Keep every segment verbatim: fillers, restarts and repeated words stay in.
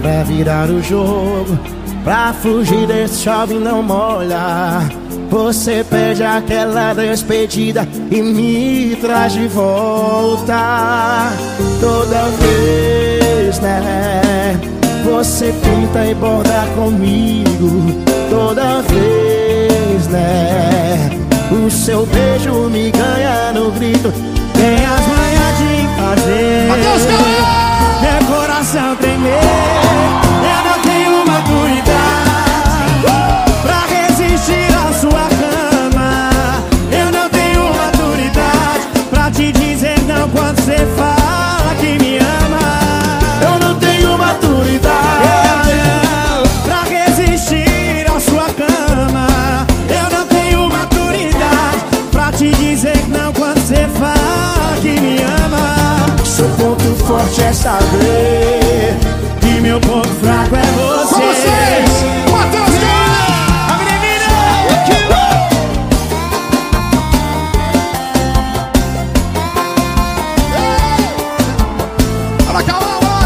pra virar o jogo, pra fugir desse chove não molha. Você pede aquela despedida e me traz de volta. Toda vez, né? Você pinta e borda comigo. Toda vez, né? O seu beijo me ganha no grito. Tem as manhas de fazer meu coração tremer. Eu não tenho maturidade pra resistir à sua cama. Eu não tenho maturidade pra te dizer não quando você fala que me ama. Eu não tenho maturidade pra resistir à sua cama. Eu não tenho maturidade pra te dizer não quando você fala que me ama. Seu ponto forte é saber que meu ponto fraco é você. Com vocês, Matheus Guerra, a menina. Olha cá,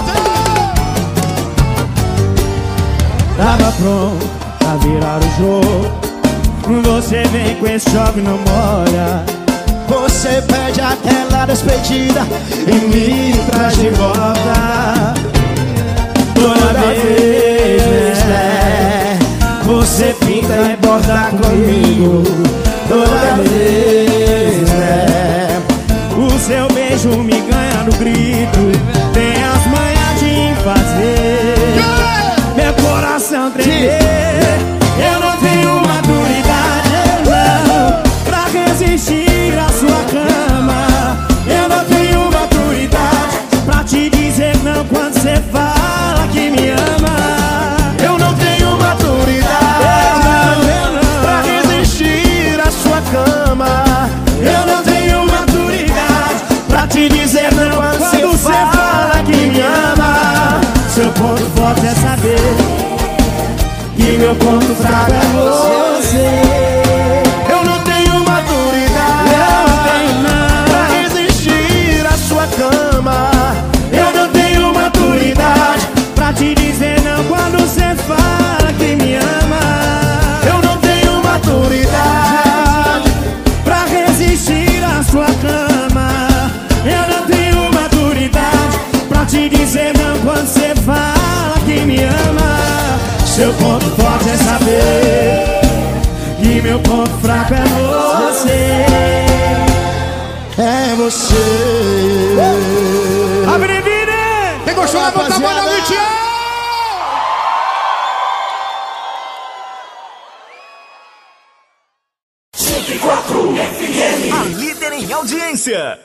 tava pronto pra virar o jogo. Você vem com esse chove não molha. Você pede aquela despedida e me traz de volta. Toda vez, né? Você pinta e borda comigo. Toda vez, né? O seu beijo me ganha no grito. Tem as manhas de fazer meu coração tremer. Eu não tenho maturidade, não, pra resistir à sua cama. Eu não tenho maturidade pra te dizer não quando você fala que me ama. Eu não tenho maturidade pra resistir à sua cama. Eu não tenho maturidade pra te dizer não quando você fala que me ama. Seu ponto forte é saber que meu ponto fraco é você. Eu não tenho maturidade, eu não tenho não, pra resistir à sua cama. Eu não tenho maturidade pra te dizer não quando você fala que me ama. Eu não tenho maturidade pra resistir à sua cama. Eu não tenho maturidade pra te dizer não quando você fala que me ama. Seu ponto forte é saber que meu ponto fraco é você. É você. Uh! Abre vire! Quem gostou da boca boa noite? cento e quatro F M, a líder em audiência.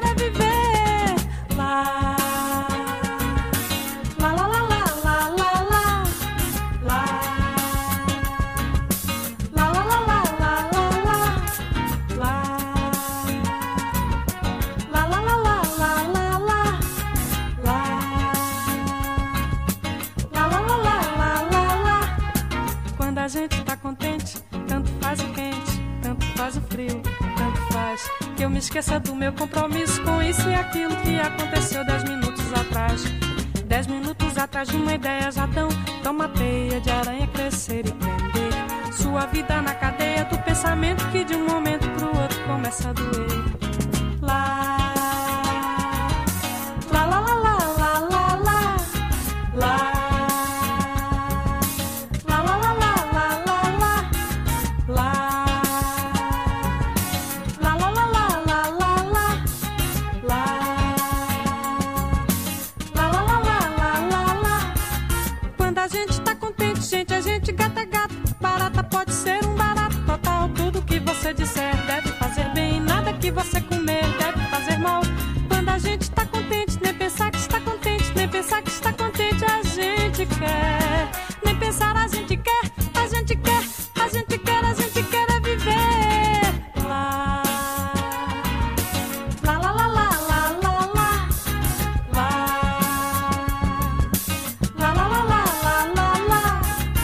La la la la la la me esqueça do meu compromisso com isso e aquilo que aconteceu dez minutos atrás. Dez minutos atrás de uma ideia já dão, toma teia de aranha crescer e prender sua vida na cadeia do pensamento que de um momento pro outro começa a doer. Lá disser deve fazer bem, nada que você comer deve fazer mal. Quando a gente tá contente, nem pensar que está contente, nem pensar que está contente, a gente quer. Nem pensar a gente quer, a gente quer, a gente quer, a gente quer é viver. Lá, lá, lá, lá, lá, lá, lá, lá, lá, lá, lá, lá, lá, lá, lá, lá.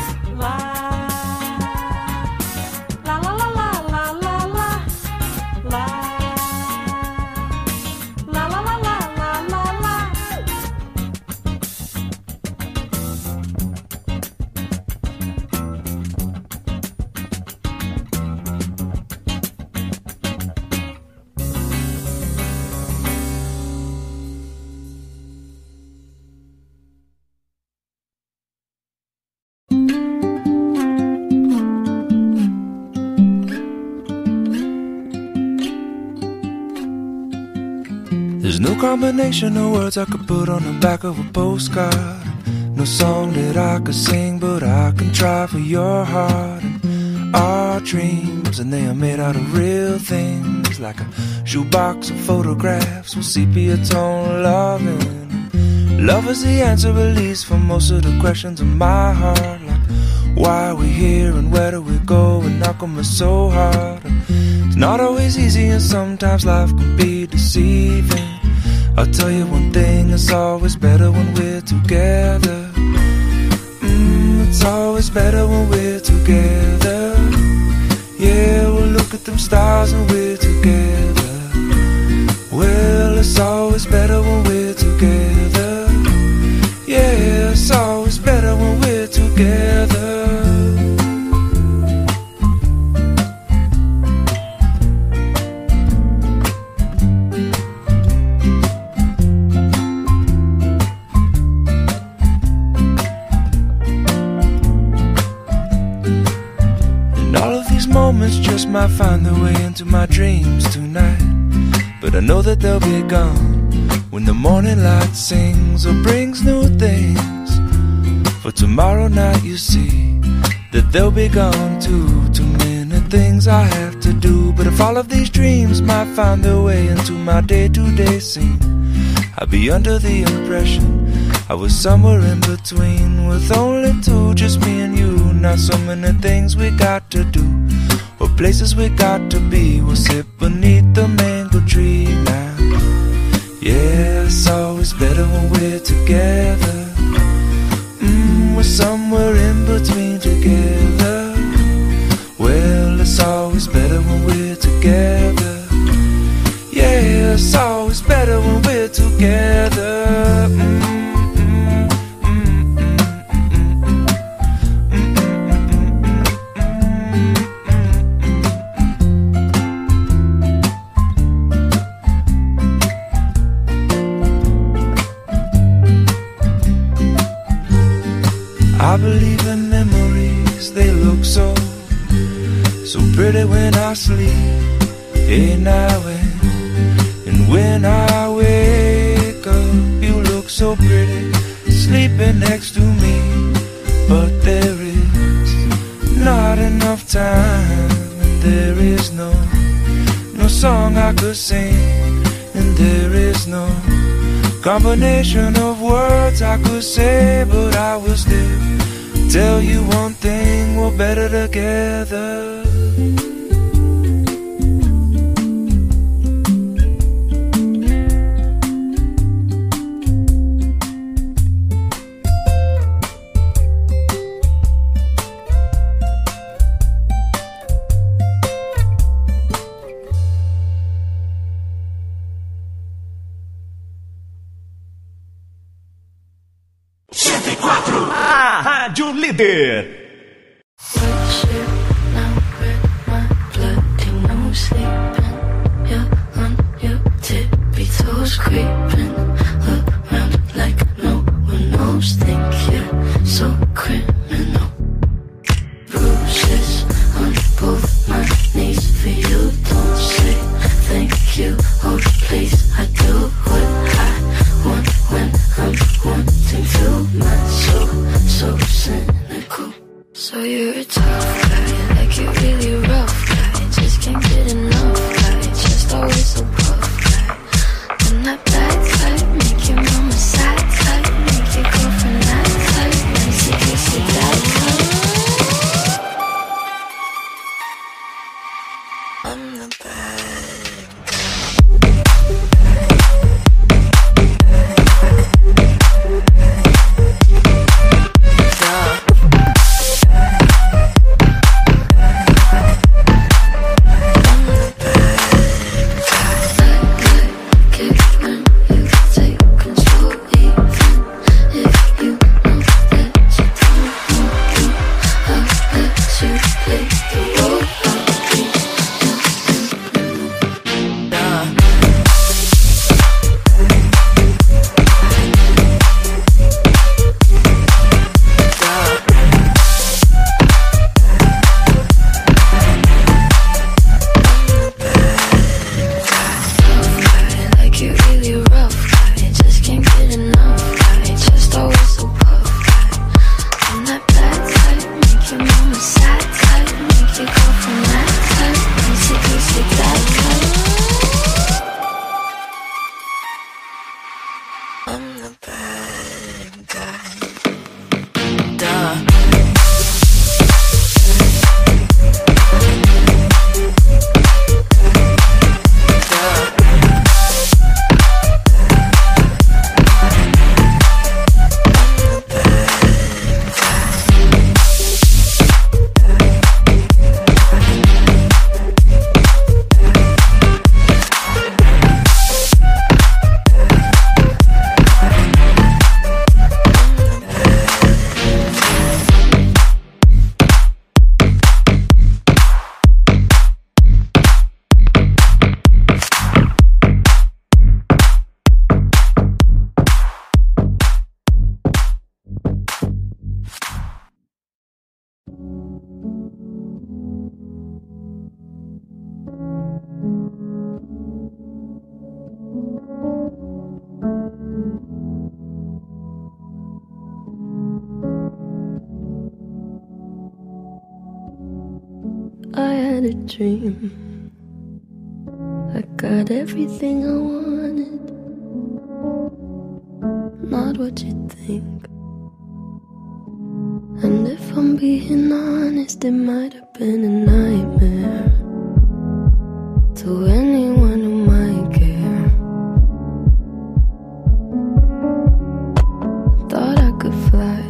There's no combination of words I could put on the back of a postcard. No song that I could sing, but I can try for your heart. And our dreams, and they are made out of real things, like a shoebox of photographs with sepia tone loving. Love is the answer, at least, for most of the questions in my heart. Like, why are we here and where do we go, and how come it's so hard? And it's not always easy, and sometimes life can be deceiving. I'll tell you one thing, it's always better when we're together. Mm, it's always better when we're together. Yeah, we'll look at them stars and we're together. Well, it's always better when we're together. Yeah, it's always better when we're together. Moments just might find their way into my dreams tonight, but I know that they'll be gone when the morning light sings or brings new things. For tomorrow night you see that they'll be gone too. Too many things I have to do, but if all of these dreams might find their way into my day-to-day scene, I'd be under the impression I was somewhere in between, with only two, just me and you. Not so many things we got to do, or places we got to be. We'll sit beneath the mango tree now. Yeah, it's always better when we're together. Mm, we're somewhere in between together. Well, it's always better when we're together. Yeah, it's always better when we're together. Mm. I believe in memories, they look so, so pretty when I sleep. Hey now and, and when I wake up, you look so pretty, sleeping next to me. But there is not enough time, and there is no, no song I could sing, and there is no combination of words I could say, but I will still tell you one thing, we're better together. quatro. A Rádio Líder. Creeping around like no one knows. Think you're so criminal. Bruises on both my knees for you. Don't say thank you. Oh please, I do what I want when I'm wanting to. My soul so cynical. So you're a tough guy, like you're really rough guy. Just can't get enough guy. Just always so puff. That bad type, make your mama sad type, make your girlfriend that type, nice if you see that type. I'm the bad I had a dream. I got everything I wanted. Not what you think. And if I'm being honest, it might have been a nightmare to anyone who might care. Thought I could fly,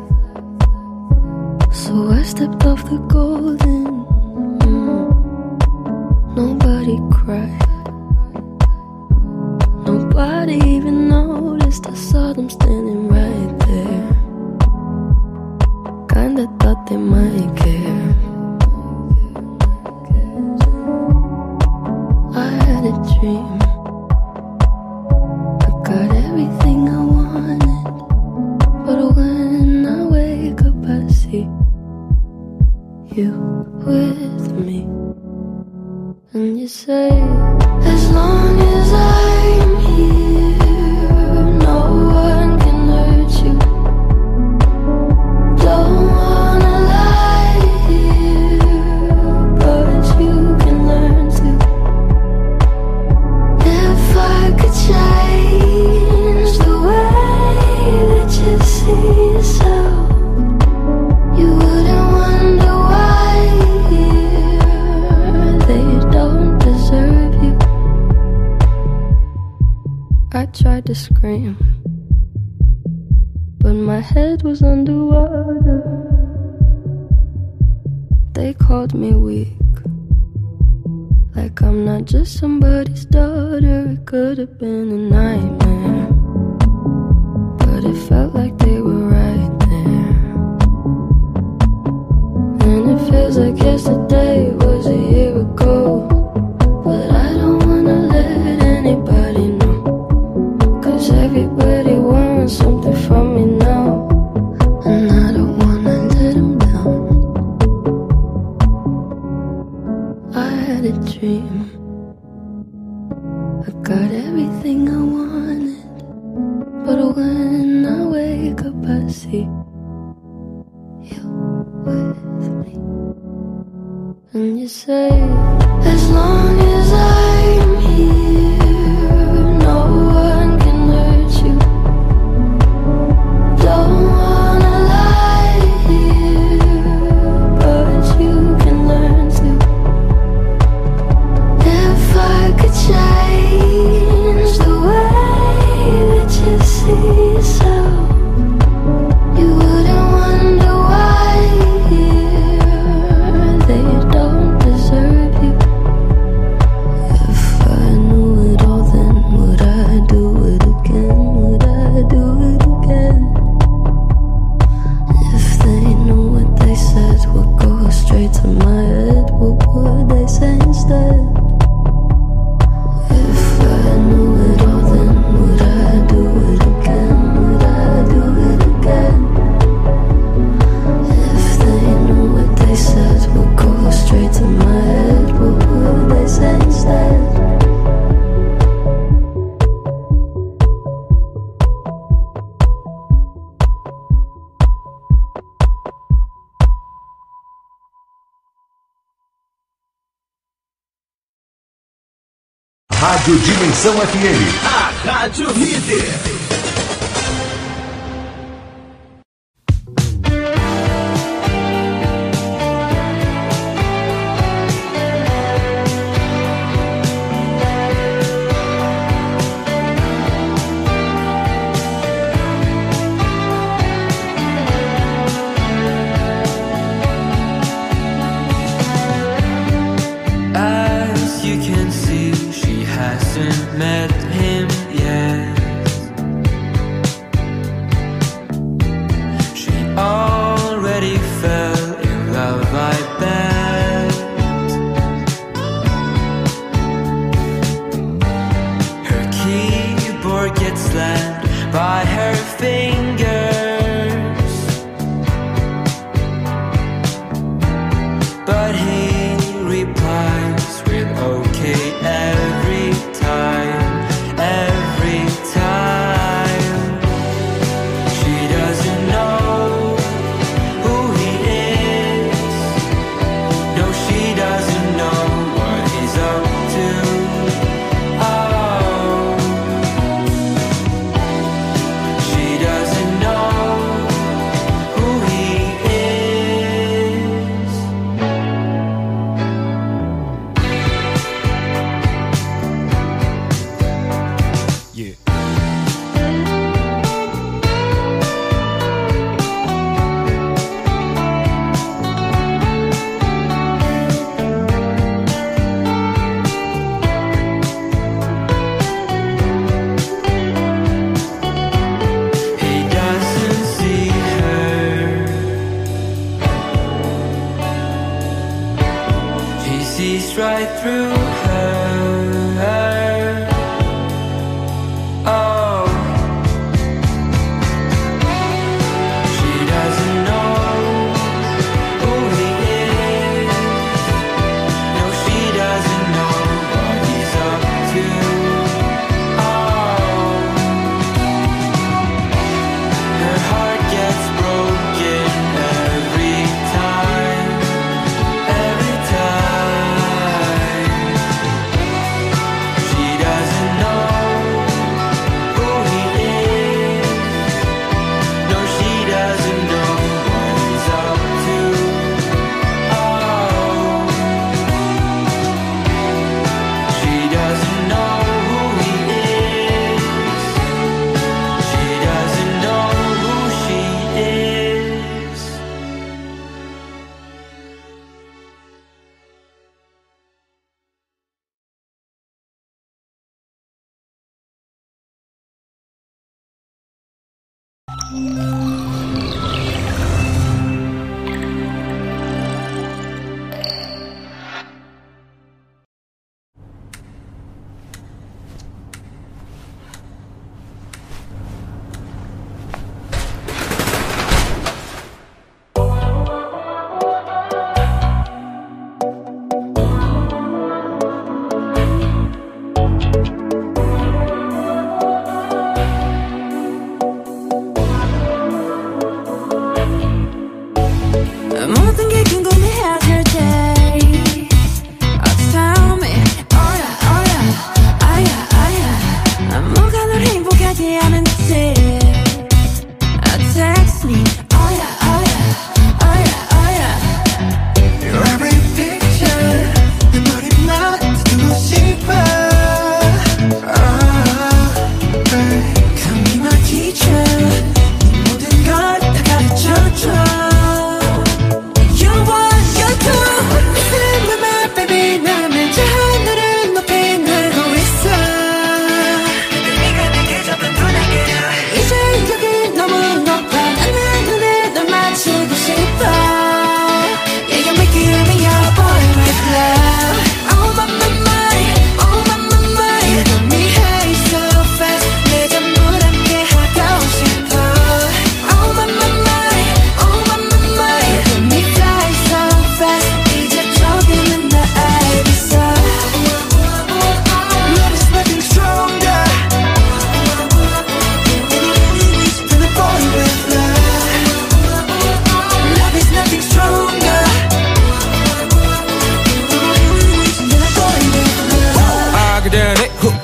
so I stepped off the golden. Nobody cried, nobody even noticed. I saw them standing right there. Kinda thought they might care. I had a dream. I got everything I wanted, but when I wake up I see you with me. And you say, as long as I'm here, no one can hurt you. Don't wanna lie here, but you can learn to. If I could change the way that you see yourself, you wouldn't wonder why they don't deserve you. I tried to scream, but my head was underwater. They called me weak, like I'm not just somebody's daughter. It could have been a nightmare, but it felt like they were right And you say, as long as I'm here, no one can hurt you. Don't wanna lie here, but you can learn to. If I could change the way that you see yourself, you wouldn't wonder why here they don't deserve you. If I knew it all, then would I do it again? Would I do it again? If they knew what they said would go straight to my head, what would they say instead? If I knew it all, then would I do it again? Would I do it again? If they knew what they said would go straight to my head, what would they say instead? Rádio Dimensão F M, a Rádio Líder. As you can see, she hasn't met him yet. She already fell in love, I bet. Her keyboard gets slammed by her fingers, but he replies with okay every time, every time. She doesn't know who he is. No, she doesn't know what he's up to. Oh, she doesn't know who he is. Yeah. He doesn't see her. He sees right through her. Oh, she doesn't know who he is. No, she doesn't know what he's up to. Oh, her heart gets broken every time, every time.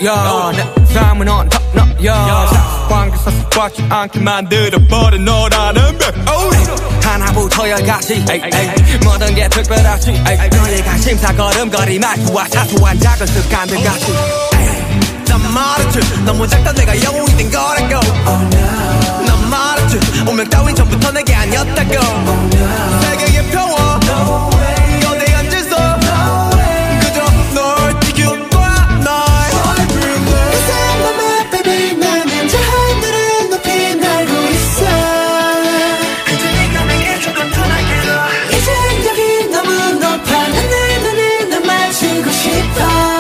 야, 내 삶은 on top 너야 관계 사슬 않게 만들어버린 너라는 백 하나부터 열까지 모든 게 특별하지 너의 관심사 걸음걸이 말투와 사소한 작은 습관들 같이 난 말했지 너무 작다 내가 영웅이 된 거라고 oh, no. 난 말했지 운명 따윈 전부터 내게 아니었다고 oh, no. 세계의 평화 no way. 거대한 질서 no way. 그저 널 지켜봐 날 그 사람만 baby 나는 저 하늘을 높이 날고 있어 그저 네가 내게 조금 편하게도 이젠 여기 너무 높아 난 내 눈을 널 마주고 싶어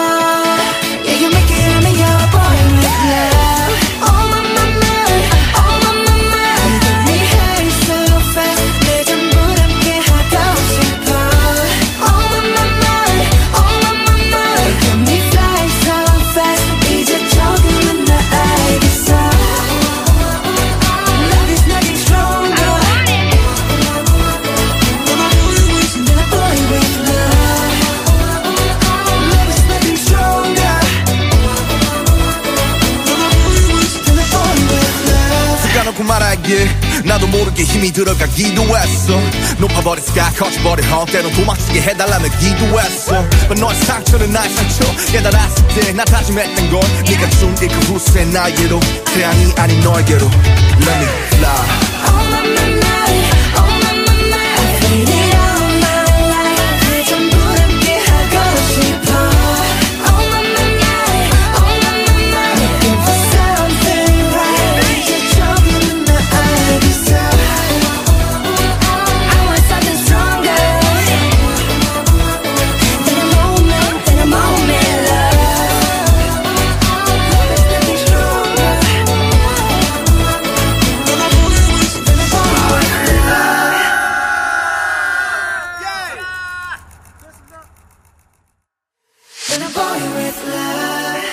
말하길 나도 모르게 힘이 들어가기도 했어 높아버린 sky 커져버린 헛 때론 도망치게 해달라며 기도했어 But 너의 상처는 나의 상처 깨달았을 때 나 다짐했던 건 네가 준 그 후세 나에게로 태양이 아닌 너에게로 Let me fly Oh my my my Oh my my my I feel it all my life 그 전부 함께 하고 싶어 Oh my my my Oh my my my Looking for something right 이제 조금은 나 알겠어 I want something stronger Than a moment, than a moment love There's nothing stronger Than a moment, than a moment love Than a boy with love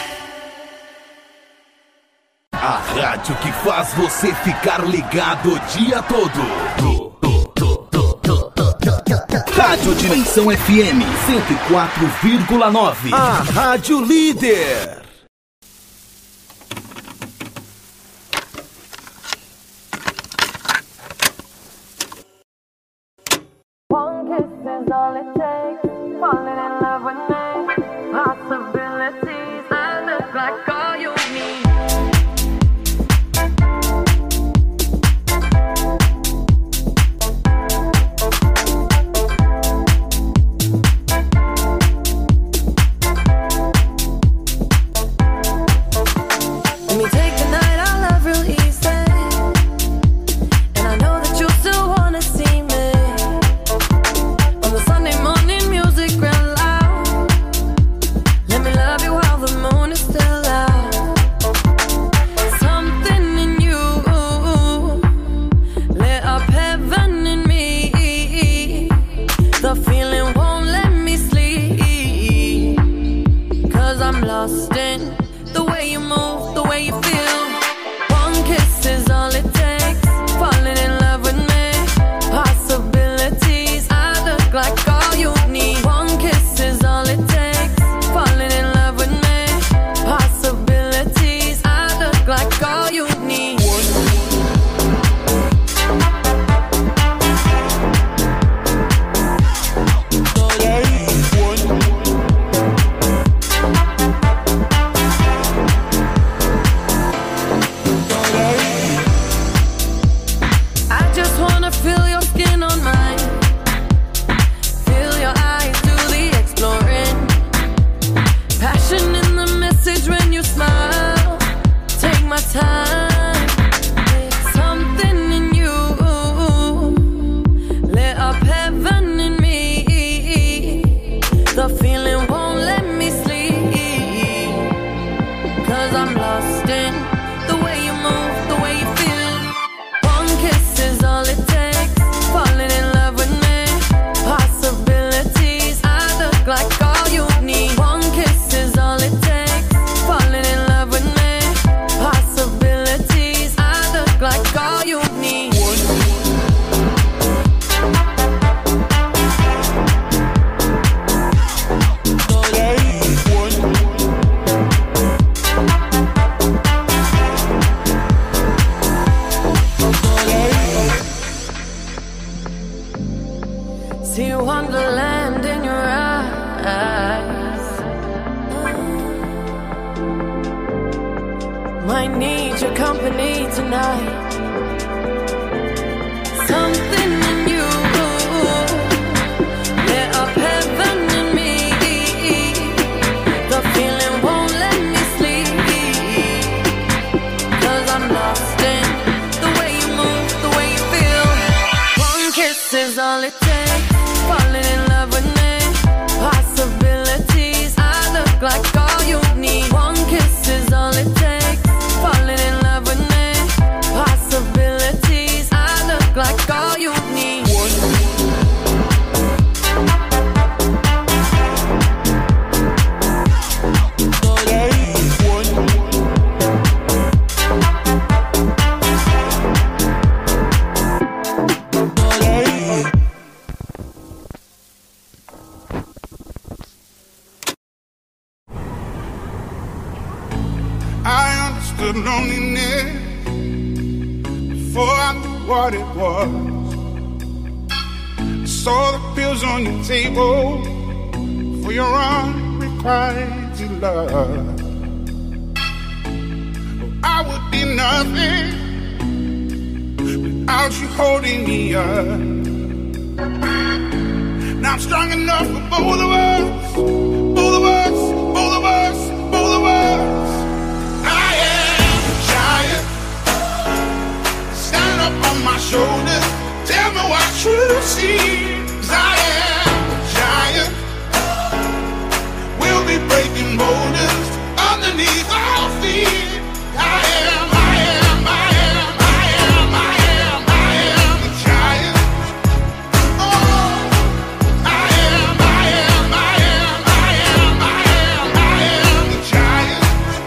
A rádio que faz você ficar ligado o dia todo. Rádio Dimensão F M cento e quatro vírgula nove. A Rádio Líder. One kiss is all it takes. Falling in love with me. Possibilities. I look like all you need. Let me take the night, I love real easy. And I know that you still wanna see me. On the Sunday morning music real loud. See wonderland in your eyes. Might need your company tonight. Something in you lit up heaven in me. The feeling won't let me sleep, 'cause I'm lost in the way you move, the way you feel. One kiss is all it takes. Falling in love with me. Possibilities, I look like all you need. One kiss is all it takes. Falling in love with me. Possibilities, I look like all you need. Loneliness before I knew what it was. I saw the pills on your table for your unrequited love. I would be nothing without you holding me up. Now I'm strong enough for both of us, both of us, both of us, both of us. On my shoulders, tell me what you see. 'Cause I am a giant. We'll be breaking boulders underneath our feet. I am, I am, I am, I am, I am, I am a giant. Oh, I am, I am, I am, I am, I am, I am a giant.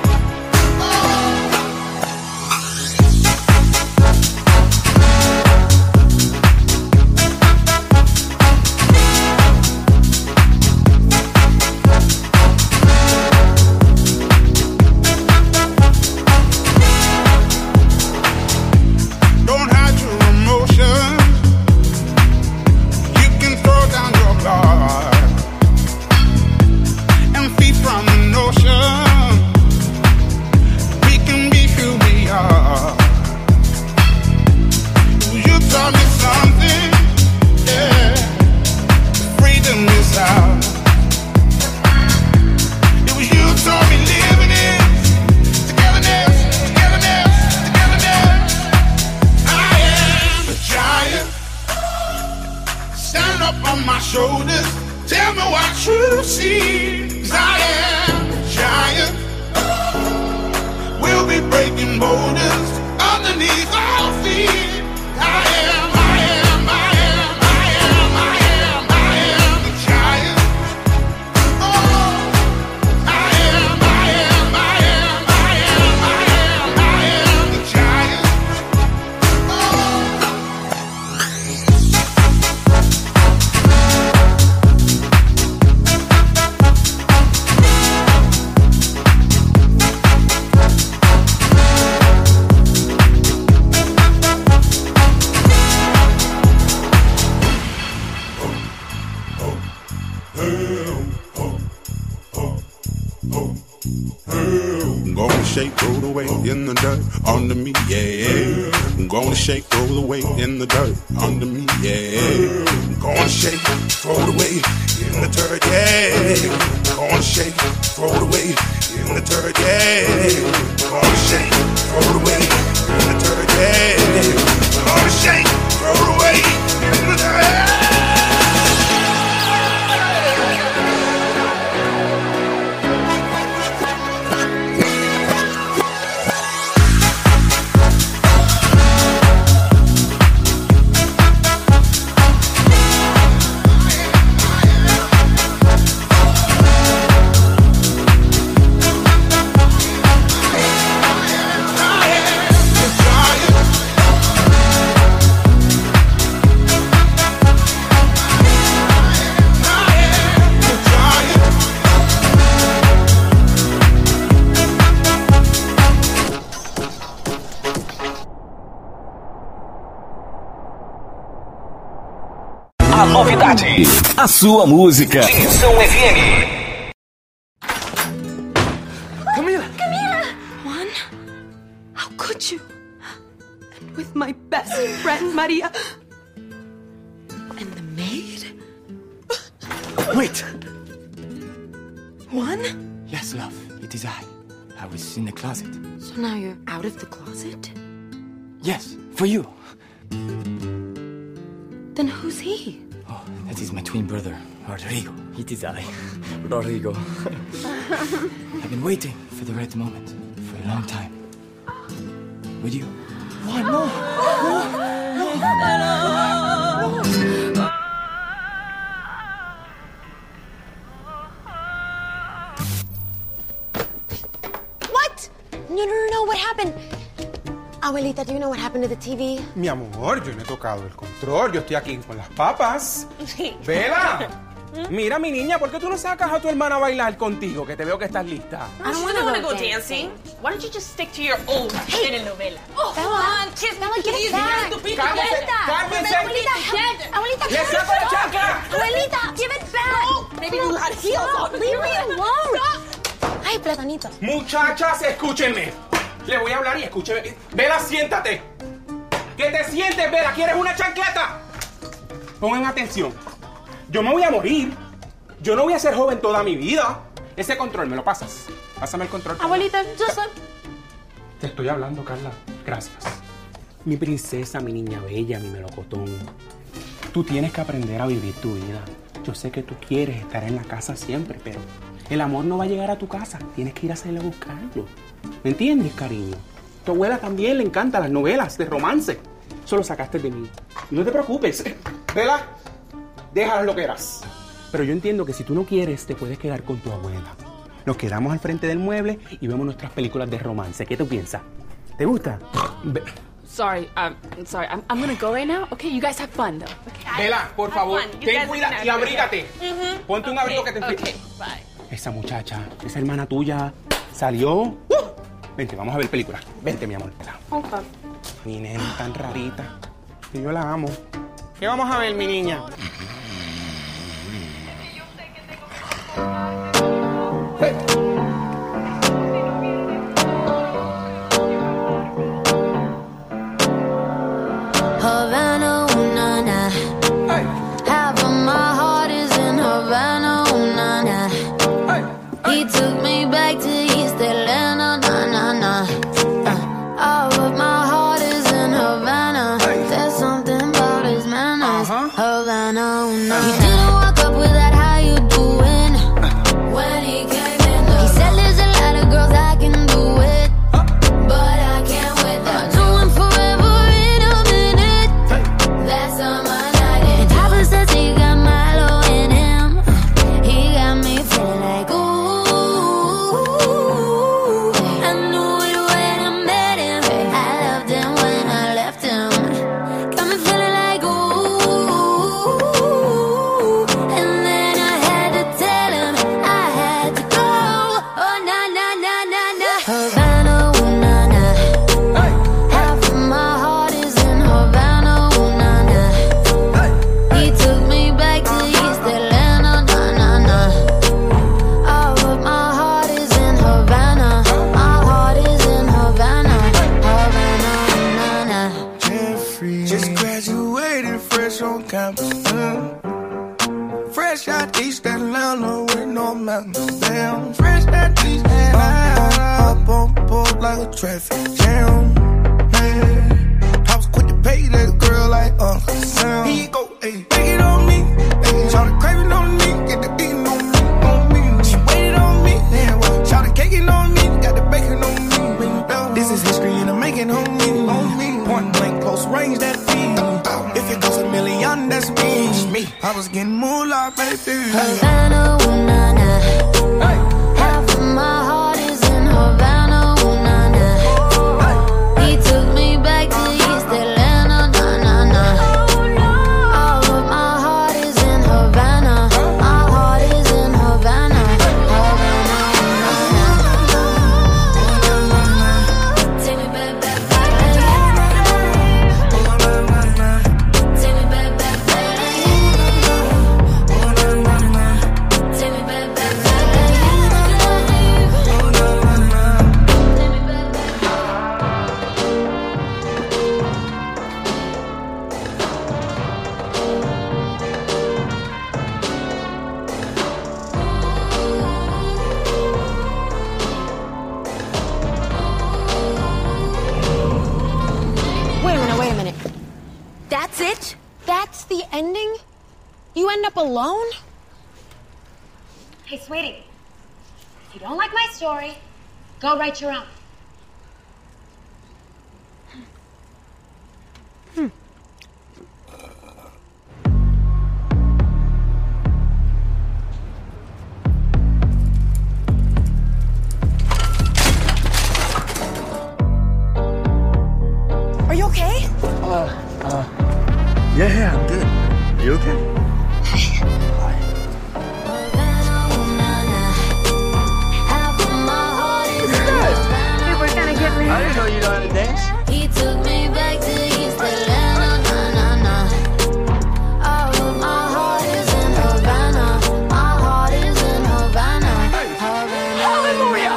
Shake, roll away in the dirt under me, yeah. Gonna shake, throw it away in the dirt, yeah. Gonna shake, throw it away in the dirt, yeah. Gonna shake, throw it away in the dirt, yeah. Gonna shake, throw it away in the dirt. Giant. A novidade. A sua música. Tensão F M. Camila! Camila! Juan, how could you? And with my best friend, Maria. And the maid? Wait! Juan? Yes, love, it is I. I was in the closet. So now you're out of the closet? Yes, for you. Then who's he? Oh, that is my twin brother, Rodrigo. It is I, Rodrigo. I've been waiting for the right moment for a long time. With you? Why no? No! No! What? No, no, no, no, what happened? Abuelita, do you know what happened to the T V? Mi amor, yo no he tocado el control. Yo estoy aquí con las papas. Sí. ¡Vela! Mira, mi niña, ¿por qué tú no sacas a tu hermana a bailar contigo? Que te veo que estás lista. I don't want to wanna go, go dancing. dancing. Why don't you just stick to your old telenovela? Oh, Bella, Bella, get it back. Cálmese, cálmese. Abuelita, help. Abuelita, ¡Le saco la chancla! Abuelita, give it back. Oh, maybe you had heels on. Leave me alone. Ay, platanito. Muchachas, escúchenme. Le voy a hablar y escúcheme. Vela, siéntate. Que te sientes, Vela. ¿Quieres una chancleta? Pongan atención. Yo me voy a morir. Yo no voy a ser joven toda mi vida. Ese control, ¿me lo pasas? Pásame el control. Abuelita, just... Te estoy hablando, Carla. Gracias. Mi princesa, mi niña bella, mi melocotón. Tú tienes que aprender a vivir tu vida. Yo sé que tú quieres estar en la casa siempre, pero el amor no va a llegar a tu casa. Tienes que ir a hacerle a buscarlo. ¿Me entiendes, cariño? Tu abuela también le encantan las novelas de romance. Eso lo sacaste de mí. No te preocupes. Vela, déjalo lo que eras. Pero yo entiendo que si tú no quieres, te puedes quedar con tu abuela. Nos quedamos al frente del mueble y vemos nuestras películas de romance. ¿Qué tú piensas? ¿Te gusta? Ve- Sorry, um, I'm sorry. I'm, I'm gonna go right now. Okay, you guys have fun though. Okay. Vela, por favor, fun. You ten guys cuidado can y have fun. abrígate. Mhm. Ponte un abrigo Okay, que te enfríe. Okay, bye. Esa muchacha, esa hermana tuya, salió. ¡Uh! Vente, vamos a ver películas. Vente, mi amor. Vela. Okay. Mi nena tan rarita. Que yo la amo. ¿Qué vamos a ver, mi niña? Hey. Havana, ooh, na, na. Hey. Half of my heart is in Havana, ooh, na, na. Hey. He took me back to East Atlanta, na, na, na. Uh, all of my heart is in Havana. Hey. There's something about his manners. Uh-huh. Havana, ooh, na. He didn't walk up with that, how you doing? When he came in, he said there's a lot of girls I can do it, but I can't with them. Doing forever in a minute. That's on my night. And Papa says he got Milo in him. He got me feeling like ooh. I knew it when I met him. I loved him when I left him. Got me feeling like ooh. And then I had to tell him I had to go. Oh na na na na na. Havana, ooh na na. Half of my heart is in Havana, ooh na na. He took me back to East Atlanta, na na na. All of my heart is in Havana. My heart is in Havana, Havana, na na. Jeffrey. Just graduated fresh on campus. Mm. Fresh out East Atlanta with no mountains. Damn. Fresh out East Atlanta. Up on board like a traffic jam. Man. I was quick to pay that girl like Uncle Sam. Here you go, ayy. Take it on me. Ayy. Shout the craving on me. Get the beating on me. On me. She waited on me. Yeah, well, shout the caking on me. Got the bacon on me. This is history and I'm making on me. On me. Point blank, close range, that feed. If it goes a million, that's me. me. I was getting moolah, baby. Havana, ooh na na. Half of my heart is in Havana, ooh na na. He took me back to East Atlanta, na na na. All of my heart is in Havana. My heart is in Havana, Havana, ooh na na. Take me back, back, back. Take me back, back, back. ending? You end up alone? Hey, sweetie, if you don't like my story, go write your own. Hmm. Are you okay? Uh, uh, yeah, yeah, I'm good. Are you okay? I didn't know you know how to dance. He took me back to East Atlanta, na na na. Oh, my heart is in Havana. My heart is in Havana. Havana. Hallelujah.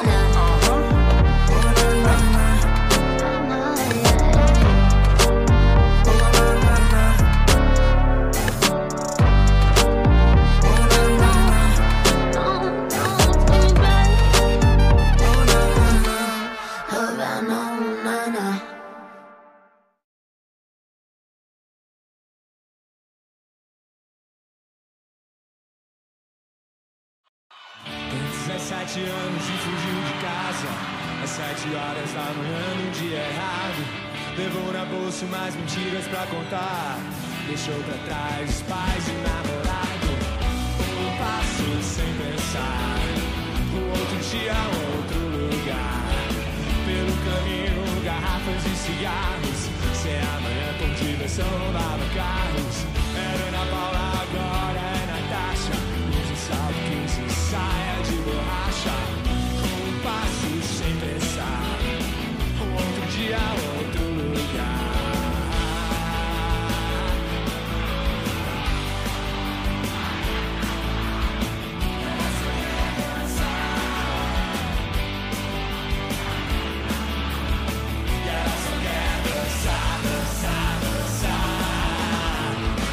dezessete anos e fugiu de casa às sete horas da manhã num dia errado. Levou na bolsa umas mentiras pra contar. Deixou pra trás os pais e o namorado. Um passo sem pensar. O outro dia, outro lugar. Pelo caminho, garrafas de cigarros. Sem amanhã por diversão, lava carros. Era Ana Paula, agora é Natasha. Usa salto, quinze, saia de borracha. Com um passo sem pensar. Um outro dia, outro lugar. E ela só quer dançar, dançar, dançar.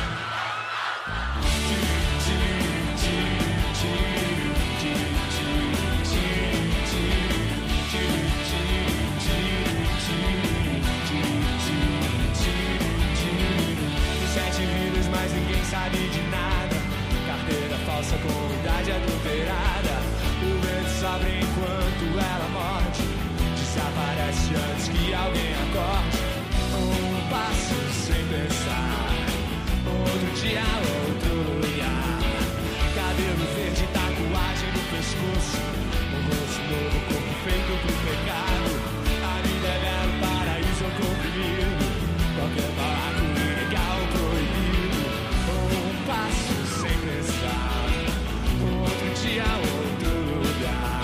Sete vidas, mas ninguém sabe de nada. Carteira falsa com idade adulterada. O vento sobra enquanto ela morde. Desaparece antes que alguém acorde. Um passo sem pensar. Outro dia, outro lugar. Cabelo verde, tatuagem no pescoço. Um rosto novo, corpo feito pro pecado. A vida é belo, paraíso ou comprimido. Qualquer barraco ilegal ou proibido. Um passo sem pensar. Outro dia, outro lugar.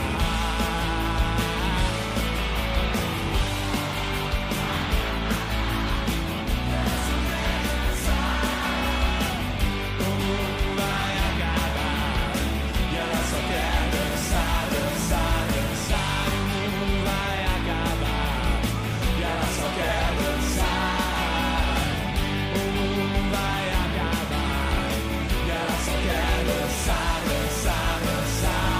O mundo vai acabar e ela só quer dançar, dançar, dançar. O mundo vai acabar e ela só quer dançar. O mundo vai acabar e ela só quer dançar, dançar, dançar.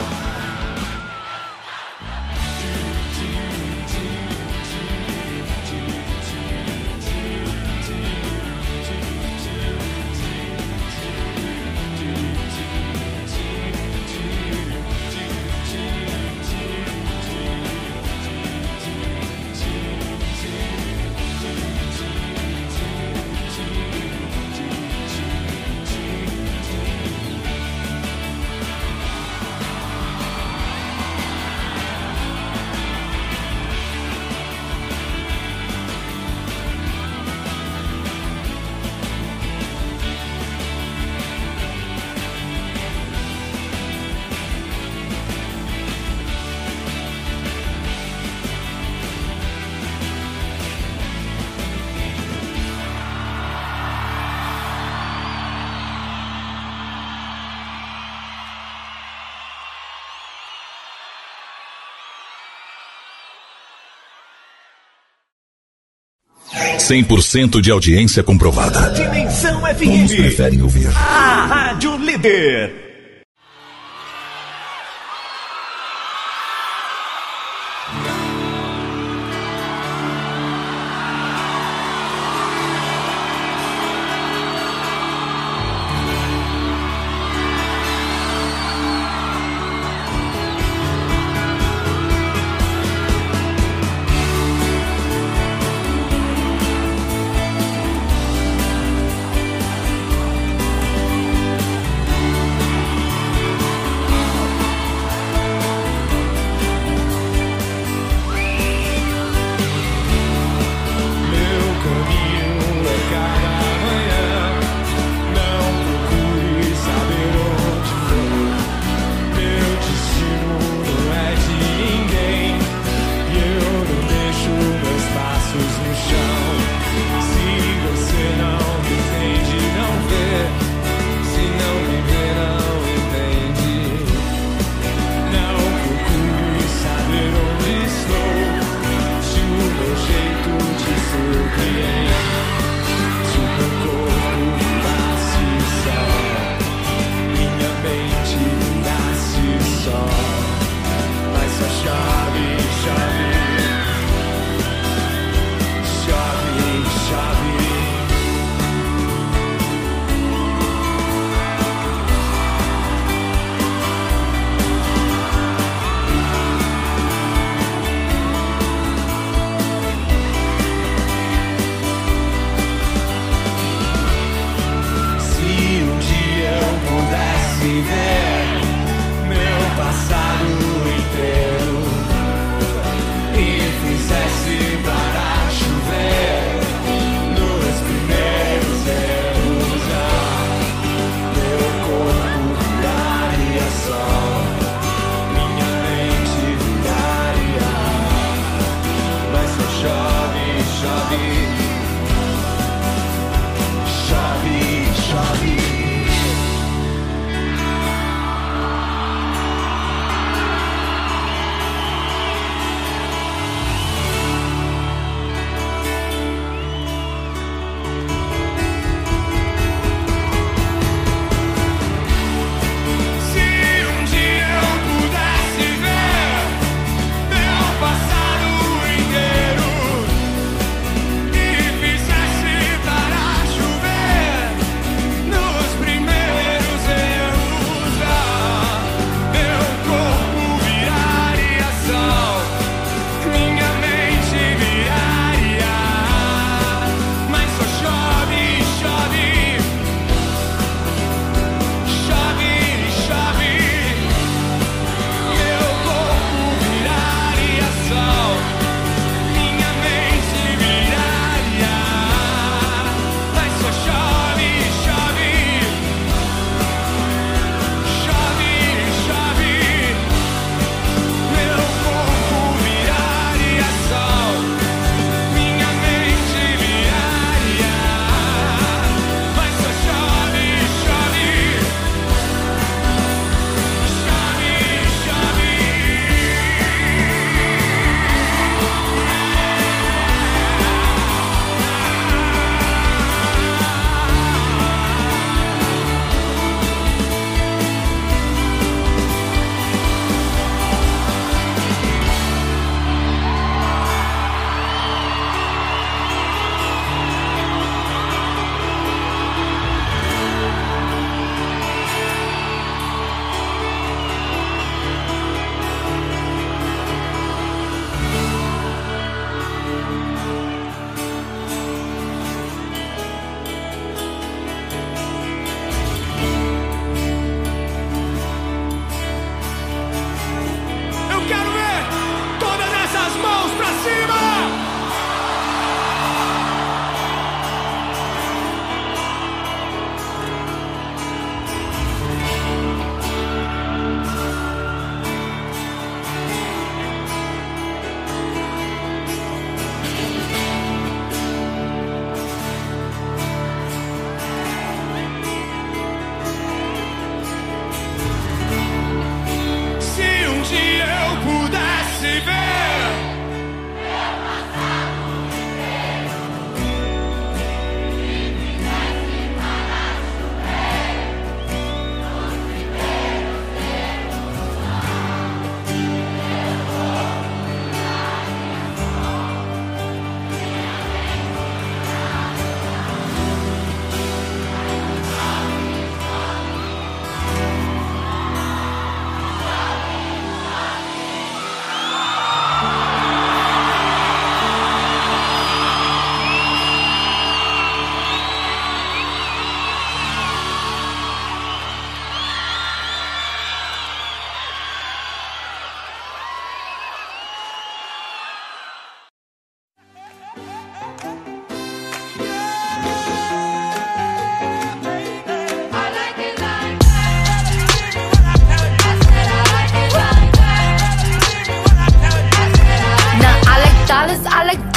cem por cento de audiência comprovada. Dimensão F M. Uns preferem ouvir A Rádio Líder.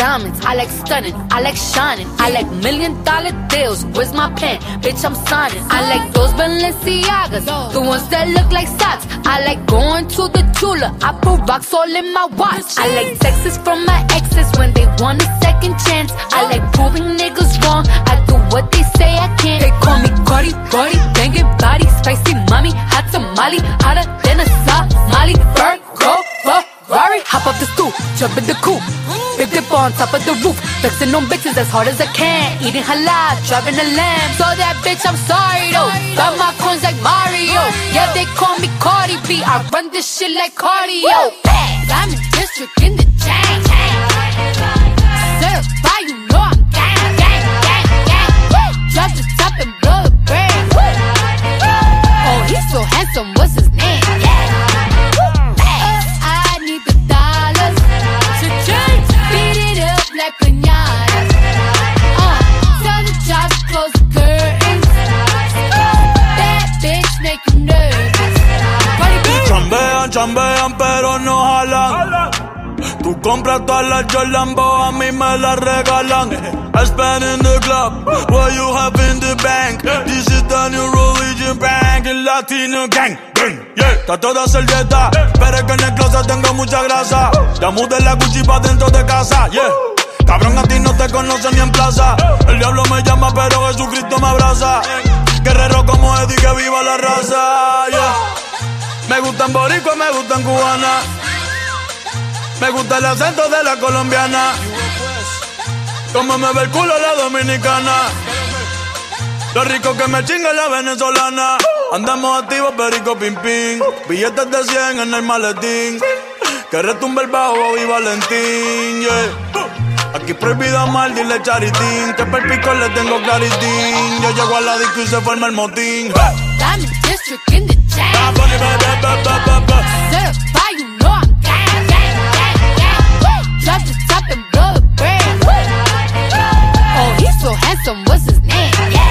diamonds, I like stunning, I like shining, I like million dollar deals. Where's my pen? Bitch, I'm signing. I like those Balenciagas, the ones that look like socks. I like going to the Tula, I put rocks all in my watch. I like texts from my exes when they want a second chance. I like proving niggas wrong, I do what they say I can't. They call me Cardi, Cardi, banging body, spicy mommy, hot tamale, hotter than a Somali. Virgo, Ferrari, hop up the stoop, jump in the coupe, big dip on top of the roof, flexing on bitches as hard as I can, eating halal, driving a lamb. So that bitch, I'm sorry though, got my coins like Mario. Yeah, they call me Cardi B, I run this shit like cardio. I'm in district in the chain, certified, you know I'm gang, gang, gang, gang. Drop the top and blow the brand. Oh, he's so handsome, what's his name? I need the dollars to change, beat it up like piñatas. Uh, tell the jobs, close the curtains. That bitch make you nervous. Chambean, chambean, pero no jalan. Tú compras todas las Jolambo, a mí me las regalan. I spend in the club, what you have in the bank. This is the new religion bank, el Latino gang. Yeah, está toda servieta, pero es que en el closet tengo mucha grasa. Ya mudé la Gucci pa' dentro de casa, yeah. Cabrón, a ti no te conocen ni en plaza. El diablo me llama, pero Jesucristo me abraza. Guerrero como Eddie, que viva la raza, yeah. Me gustan boricua, me gustan cubana. Me gusta el acento de la colombiana. Como me ve el culo la dominicana. Lo rico que me chinga la venezolana. Andamos activos, perico, pim, pim. Billetes de cien en el maletín. Que retumbe el bajo y Valentín, yeah. Aquí prohibido amar, dile charitín. Que per pico le tengo claritín. Yo llego a la disco y se forma el motín. Diamond District in the chain. Certified, you know I'm gang, gang, gang, gang. Drop the top and blow the brand. Oh, he's so handsome, what's his name?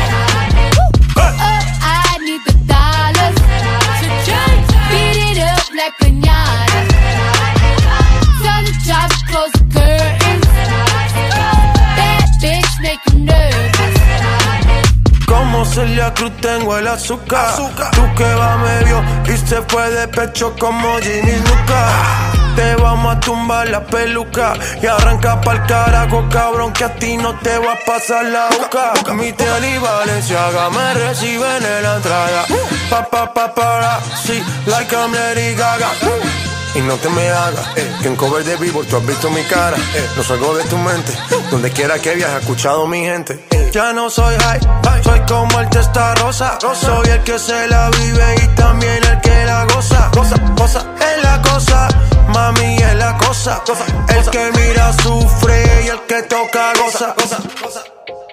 Oh, I need the dollars to change, beat it up like piñatas. Tell the jobs, close the curtains. That bitch make you nervous. Como Celia Cruz tengo el azúcar. azúcar. Tú que va medio y se fue de pecho como Ginny Luca. Te vamos a tumbar la peluca y arranca pa'l carajo, cabrón, que a ti no te va a pasar la boca. Mi tele y Valenciaga me reciben en la entrada. Pa, pa, pa, para, sí, like I'm Lady Gaga. Y no te me hagas, eh, que en cover de Billboard tú has visto mi cara. Eh, no salgo de tu mente, donde quiera que viajes, he escuchado mi gente. Eh, ya no soy high, soy como el testa rosa. Soy el que se la vive y también el que la goza. Goza, goza, es la cosa, mami es la cosa. El que mira sufre y el que toca goza. Goza, goza.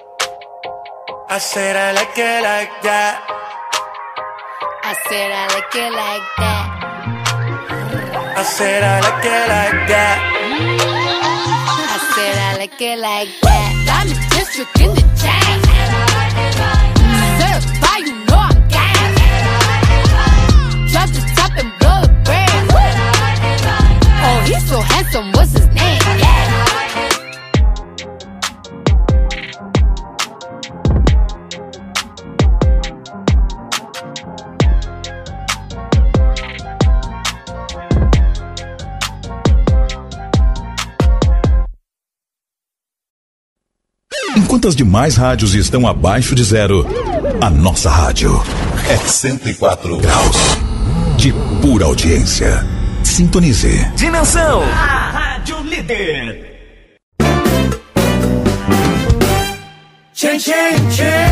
I said I like it like that. I said I like it like that. I said I like it like that. I said I like it like that. Diamond District in the chain. Certified, you know I'm gang. Drop the top and blow the brand. Oh, he's so handsome, what's his name? Yeah. Enquanto as demais rádios estão abaixo de zero, a nossa rádio é cento e quatro graus de pura audiência. Sintonize. Dimensão, a rádio líder. Chain, chain, chain.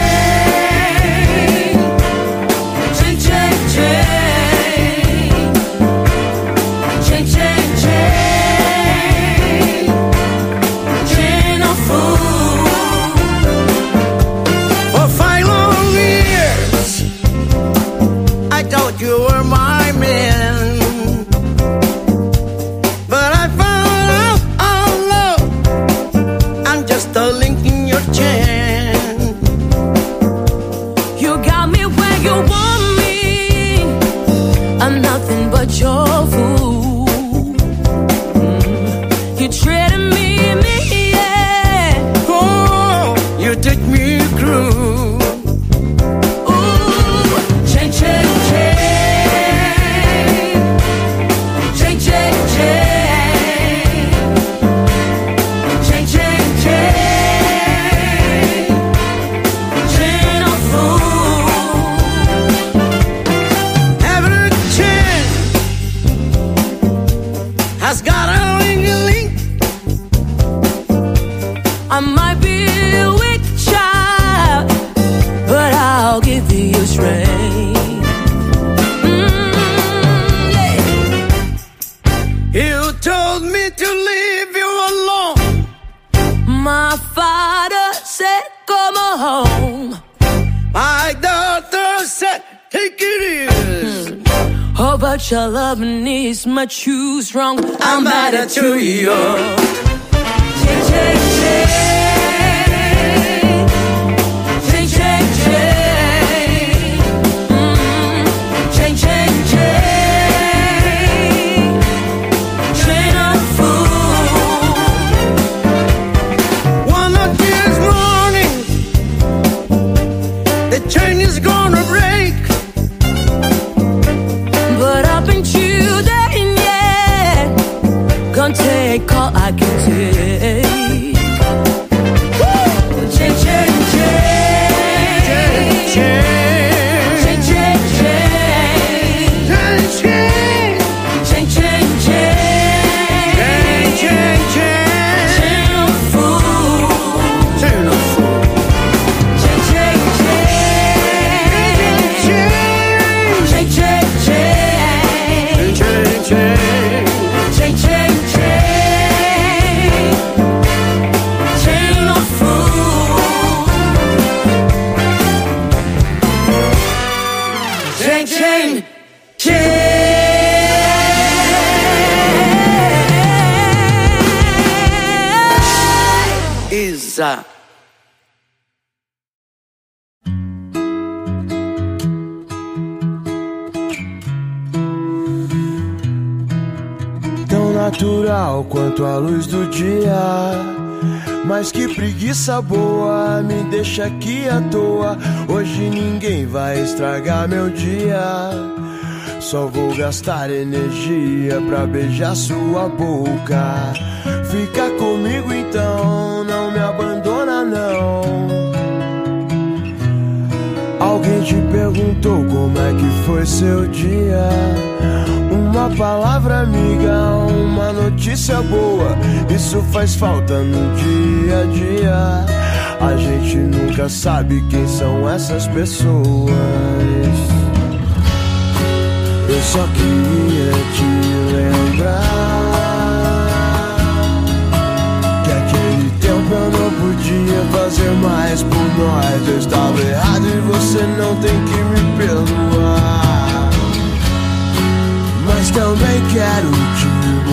Chain, chain, chain. Chain, chain, chain. Chain of food. For five long years, I thought you were my man. But I found out, oh no, I'm just a link in your chain. Your fool. Mm. You treated me, me, yeah. said, take it easy. Oh, but your loving is much too strong. I'm better to you. Change, change, change. Change, change, change. Mm. Change, change, change. Train of fool. One of these mornings, the train is gonna break. But up until then, yeah, gonna take all I can take. Woo! Change, change, change. Change, change. Change, change, change. Change, change. Change, change, change. Change, change, change. Chain of fool. Chain of fool. Change, change, change. Change, change, change. Change, change, change. Change, change, change. Chain of fool. Change, change, change. Isa. Tão natural quanto a luz do dia, mas que preguiça boa, me deixa aqui à toa. Hoje ninguém vai estragar meu dia, só vou gastar energia pra beijar sua boca. Fica comigo então, não me abandona não. Alguém te perguntou como é que foi seu dia? Uma palavra amiga, uma notícia boa, isso faz falta no dia a dia. A gente nunca sabe quem são essas pessoas. Eu só queria te lembrar que aquele tempo eu não podia fazer mais por nós. Eu estava errado e você não tem que me perdoar, mas também quero te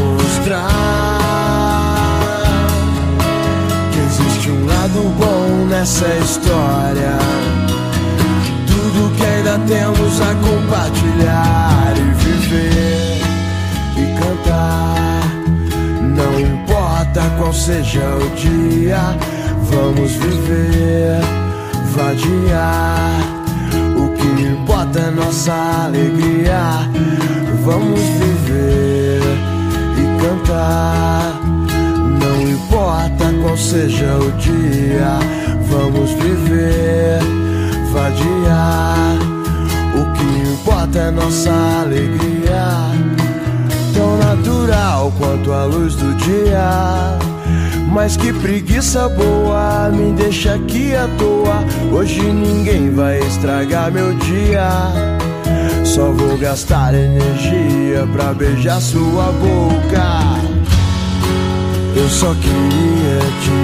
mostrar que existe um lado bom nessa história. Tudo que ainda temos a compartilhar e viver e cantar. Não importa qual seja o dia, vamos viver, vadiar. O que importa é nossa alegria. Vamos viver e cantar. Não importa qual seja o dia, vamos viver, vadiar. O que importa é nossa alegria. Tão natural quanto a luz do dia, mas que preguiça boa, me deixa aqui à toa. Hoje ninguém vai estragar meu dia, só vou gastar energia pra beijar sua boca. Eu só queria te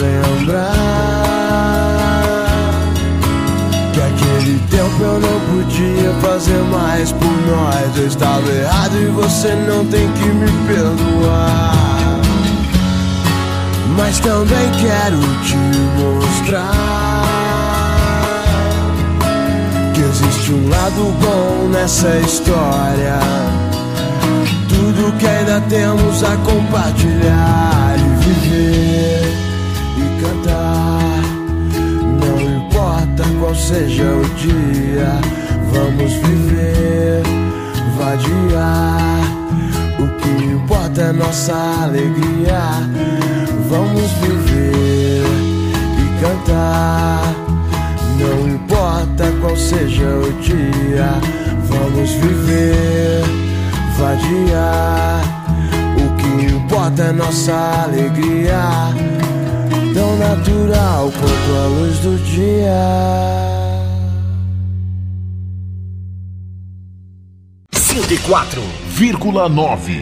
lembrar que aquele tempo eu não podia fazer mais por nós. Eu estava errado e você não tem que me perdoar, mas também quero te mostrar que existe um lado bom nessa história. Tudo que ainda temos a compartilhar e viver e cantar. Não importa qual seja o dia, vamos viver, vadiar. O que importa é nossa alegria. Vamos viver e cantar. Não importa qual seja o dia, vamos viver, vadiar. O que importa é nossa alegria. Tão natural quanto a luz do dia. cento e quatro vírgula nove.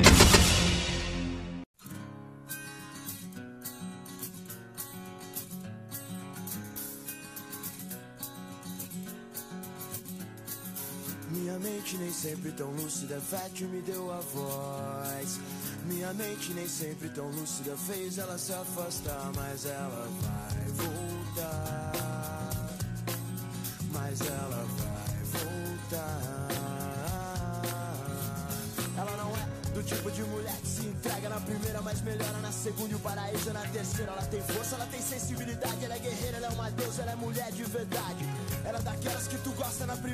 Minha mente nem sempre tão lúcida, fértil me deu a voz. Minha mente nem sempre tão lúcida fez ela se afastar, mas ela vai voltar. Mas ela vai voltar. Ela não é do tipo de mulher que se entrega na primeira, mas melhora na segunda e o paraíso é na terceira. Ela tem força, ela tem sensibilidade, ela é guerreira, ela é uma deusa, ela é mulher de verdade. Ela é daquelas que tu gosta na primeira.